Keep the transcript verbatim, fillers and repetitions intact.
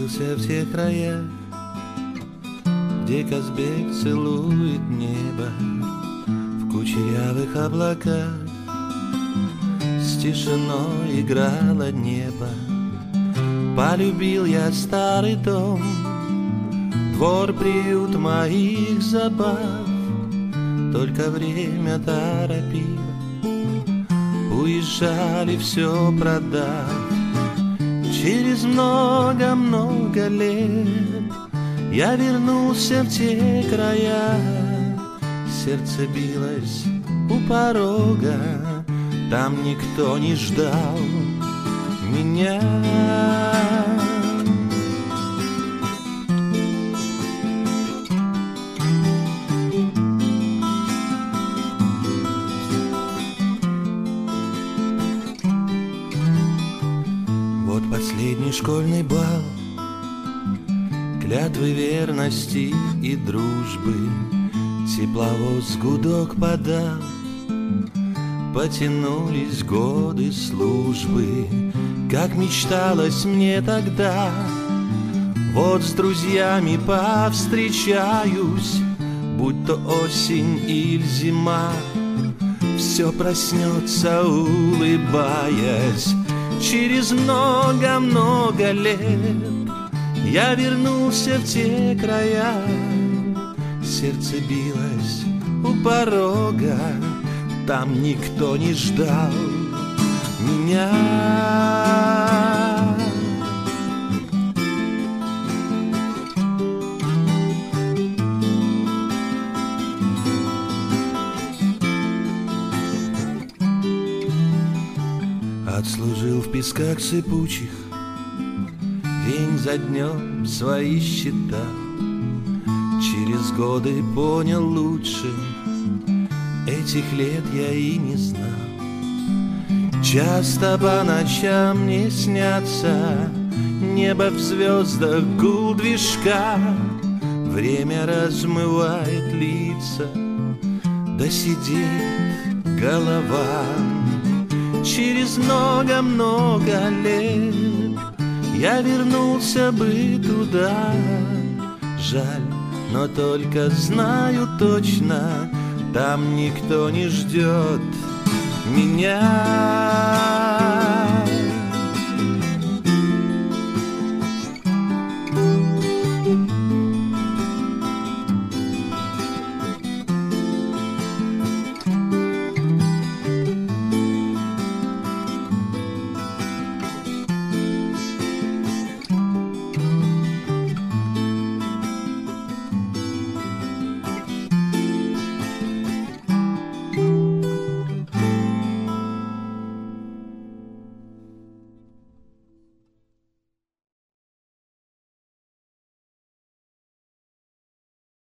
Заблудился в тех краях, где Казбек целует небо. В кучерявых облаках с тишиной играло небо. Полюбил я старый дом, двор, приют моих забав. Только время торопило, уезжали, все продав. Через много-много лет я вернулся в те края. Сердце билось у порога, там никто не ждал меня. Вот последний школьный бал, клятвы верности и дружбы. Тепловоз гудок подал, потянулись годы службы. Как мечталось мне тогда, вот с друзьями повстречаюсь, будь то осень или зима, все проснется, улыбаясь. Через много-много лет я вернулся в те края. Сердце билось у порога, там никто не ждал меня. Отслужил в песках сыпучих день за днем свои счета. Через годы понял лучше, этих лет я и не знал. Часто по ночам мне снятся небо в звездах, гул движка. Время размывает лица, да сидит голова. Через много-много лет я вернулся бы туда. Жаль, но только знаю точно, там никто не ждет меня.